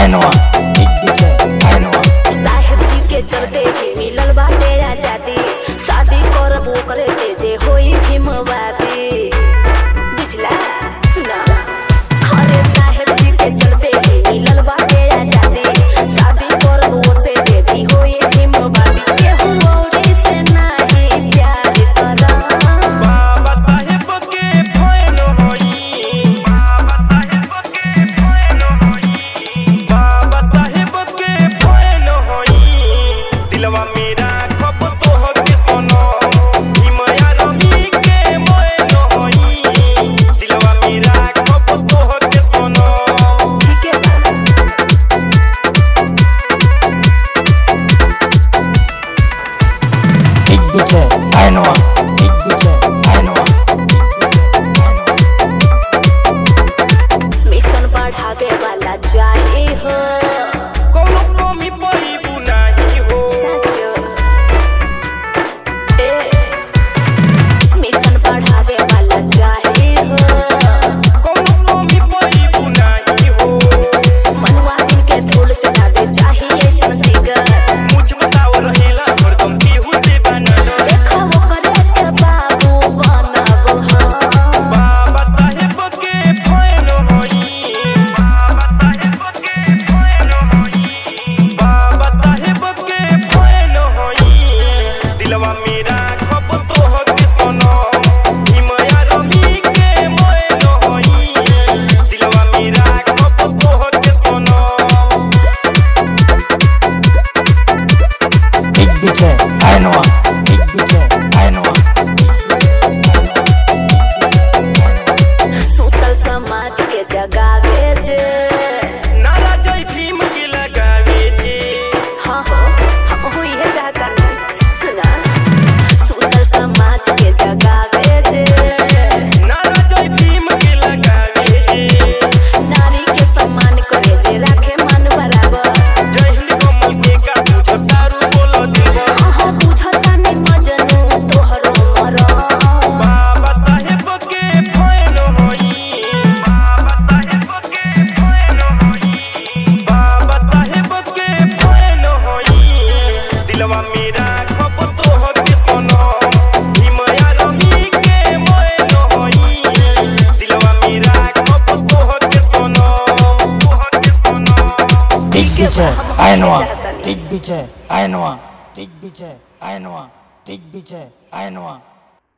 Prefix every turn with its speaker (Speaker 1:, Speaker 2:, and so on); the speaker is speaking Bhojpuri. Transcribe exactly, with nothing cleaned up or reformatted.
Speaker 1: आयनवा
Speaker 2: साहेब जी के चलते के मिलल बाटे आजादी, शादी करब ओकरे से जे होई भीमवादी। बुझला सुना, अरे साहेब जी के चलते के मिलल बाटे आजादी, शादी करब ओसे जे भी होई भीमवादी। केहू औरी से नाही प्यार करा,
Speaker 3: बाबा साहेब के फैन होई, बाबा साहेब के फैन होई, बाबा साहेब के फैन होई। दिलवा मेरा कब तोह के सुनो, हिमया रमी के मैन होई। दिलवा मेरा कब तोह के सुनो।
Speaker 2: ठीक है बा।
Speaker 1: आयनवा
Speaker 2: मिशन बढ़ावे वाला जाए हो,
Speaker 3: कोनो कमी पईबू नाही हो।
Speaker 2: साचो ए मिशन बढ़ावे वाला जाए हो,
Speaker 3: कोनो कमी पईबू नाही हो।
Speaker 2: मनवा के धूल चढ़ावे चाहिए संजीगर।
Speaker 3: मुझ बताओ रहेला हरदम केहू से बनल।
Speaker 2: देखो करे के बाबू बनब हम,
Speaker 3: बाबा साहेब के फैन होई, बाबा साहेब के फैन होई, बाबा साहेब के फैन होई। दिलवा मेरा कब तोह के सुनो, हिमया रमी के मैन होई। दिलवा मेरा कब तोह के सुनो।
Speaker 1: आयनवा
Speaker 2: सोशल समाज के जगावे जे।
Speaker 3: नारा जय भीम के लगावे जे।
Speaker 2: हाँ हो हम हो ये जाकर सुना, सोशल समाज के जगावे जे।
Speaker 3: नारा जय भीम के लगावे जे।
Speaker 2: नारी के सम्मान करे जे, राखे मन बराबर।
Speaker 3: जय हिंद कमल के का बुझतारू बोल देबो।
Speaker 2: हाँ बुझता नहीं मजनू तोहरो मरम,
Speaker 3: बाबा साहेब के फैन होई, बाबा साहेब के फैन होई, बाबा साहेब के फैन होई। दिलवा मेरा कब तोह के सुनो, हिमया रमी के मैन होई। दिलवा मेरा कब तोह के सुनो, तोह के सुनो।
Speaker 1: आयनवा आयनवा आयनवा